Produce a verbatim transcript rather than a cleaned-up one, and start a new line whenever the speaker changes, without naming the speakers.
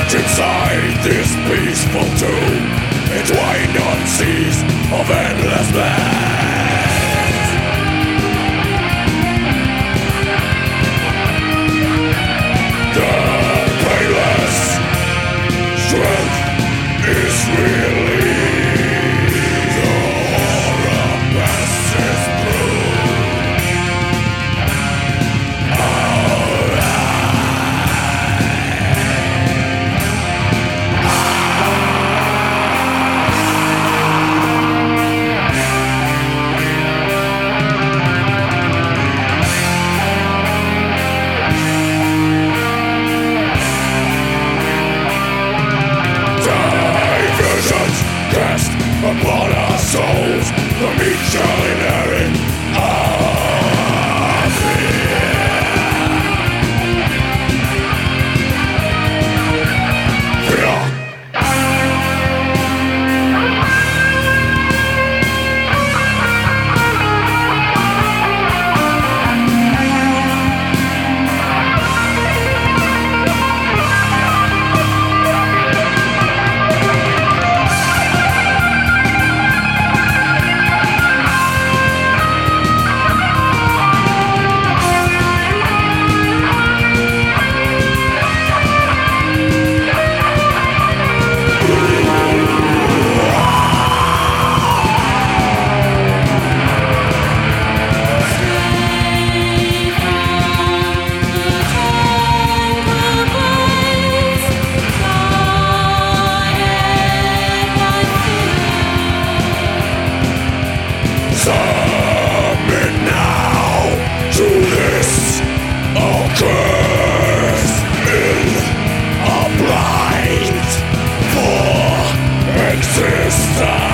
Inside this peaceful tomb, entwined on seas of endless lands. The painless strength is released. The horror passes through. Cast upon our souls the meek shall inherit our fear. Fear. Summon now to this occurs in a blight for existence.